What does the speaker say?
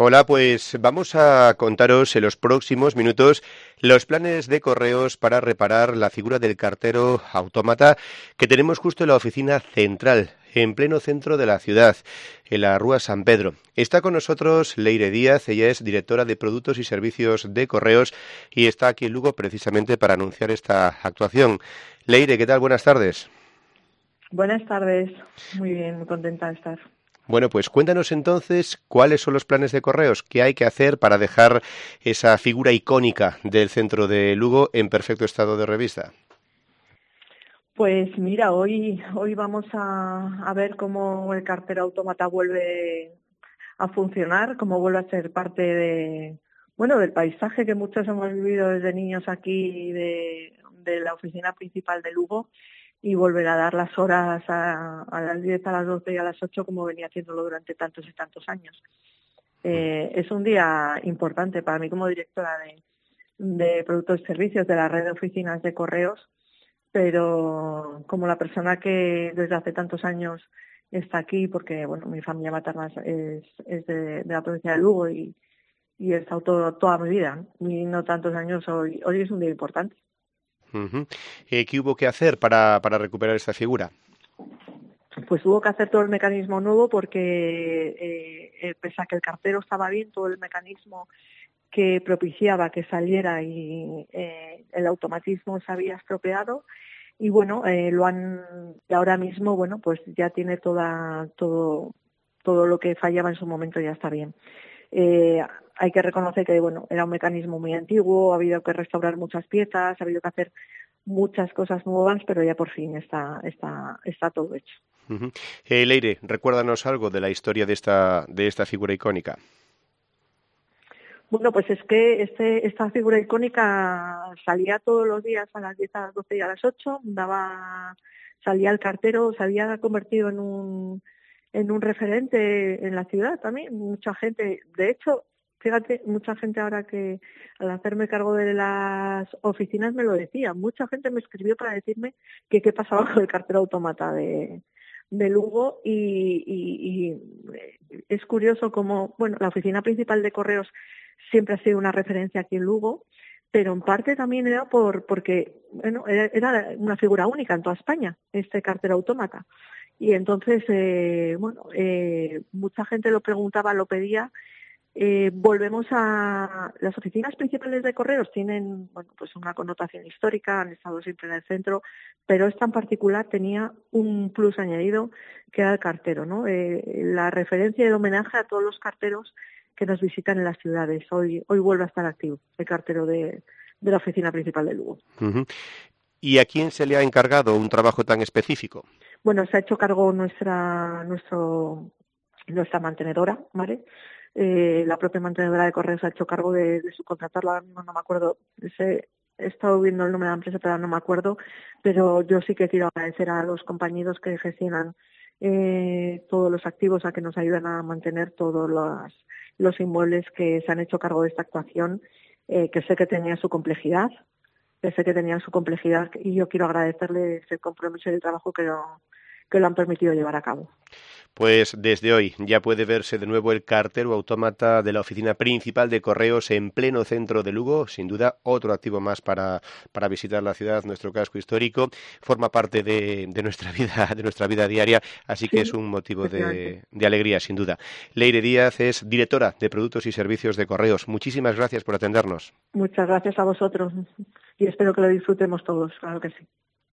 Hola, pues vamos a contaros en los próximos minutos los planes de Correos para reparar la figura del cartero autómata que tenemos justo en la oficina central, en pleno centro de la ciudad, en la Rúa San Pedro. Está con nosotros Leire Díaz, ella es directora de Productos y Servicios de Correos y está aquí en Lugo precisamente para anunciar esta actuación. Leire, ¿qué tal? Buenas tardes. Buenas tardes, muy bien, muy contenta de estar. Bueno, pues cuéntanos entonces cuáles son los planes de Correos, qué hay que hacer para dejar esa figura icónica del centro de Lugo en perfecto estado de revista. Pues mira, hoy vamos a ver cómo el cartero autómata vuelve a funcionar, cómo vuelve a ser parte del paisaje que muchos hemos vivido desde niños aquí de la oficina principal de Lugo y volver a dar las horas a las 10, a las 12 y a las 8 como venía haciéndolo durante tantos y tantos años. Es un día importante para mí como directora de productos y servicios de la red de oficinas de correos, pero como la persona que desde hace tantos años está aquí, porque bueno, mi familia materna es de la provincia de Lugo y he estado toda mi vida, y no tantos años, hoy es un día importante. Ujú. ¿Qué hubo que hacer para recuperar esta figura? Pues hubo que hacer todo el mecanismo nuevo porque pese a que el cartero estaba bien, todo el mecanismo que propiciaba que saliera y el automatismo se había estropeado y bueno, y ahora mismo, bueno, pues ya tiene todo lo que fallaba en su momento ya está bien. Hay que reconocer que, bueno, era un mecanismo muy antiguo, ha habido que restaurar muchas piezas, ha habido que hacer muchas cosas nuevas, pero ya por fin está todo hecho. Ujú. Leire, recuérdanos algo de la historia de esta figura icónica. Bueno, pues es que esta figura icónica salía todos los días a las 10, a las 12 y a las 8, salía el cartero, se había convertido en un referente en la ciudad también. Mucha gente, de hecho, fíjate, mucha gente ahora que al hacerme cargo de las oficinas me lo decía, mucha gente me escribió para decirme que qué pasaba con el cartero autómata de Lugo y es curioso como, bueno, la oficina principal de correos siempre ha sido una referencia aquí en Lugo, pero en parte también era porque bueno, era una figura única en toda España, este cartero autómata. Y entonces, mucha gente lo preguntaba, lo pedía. Volvemos a las oficinas principales de correos tienen bueno pues una connotación histórica, han estado siempre en el centro, pero esta en particular tenía un plus añadido que era el cartero, ¿no? La referencia y el homenaje a todos los carteros que nos visitan en las ciudades. Hoy vuelve a estar activo el cartero de la oficina principal de Lugo. Ujú. ¿Y a quién se le ha encargado un trabajo tan específico? Bueno, se ha hecho cargo nuestra mantenedora, ¿vale? La propia mantenedora de correos ha hecho cargo de subcontratarla, ahora mismo no me acuerdo, he estado viendo el nombre de la empresa, pero no me acuerdo, pero yo sí que quiero agradecer a los compañeros que gestionan todos los activos, a que nos ayudan a mantener todos los inmuebles que se han hecho cargo de esta actuación, que sé que tenía su complejidad, y yo quiero agradecerles el compromiso y el trabajo que lo han permitido llevar a cabo. Pues desde hoy ya puede verse de nuevo el cartero autómata de la oficina principal de Correos en pleno centro de Lugo, sin duda otro activo más para visitar la ciudad, nuestro casco histórico, forma parte de nuestra vida, de nuestra vida diaria, así que es Sí, un motivo efectivamente. de alegría, sin duda. Leire Díaz es directora de Productos y Servicios de Correos. Muchísimas gracias por atendernos. Muchas gracias a vosotros y espero que lo disfrutemos todos, claro que sí.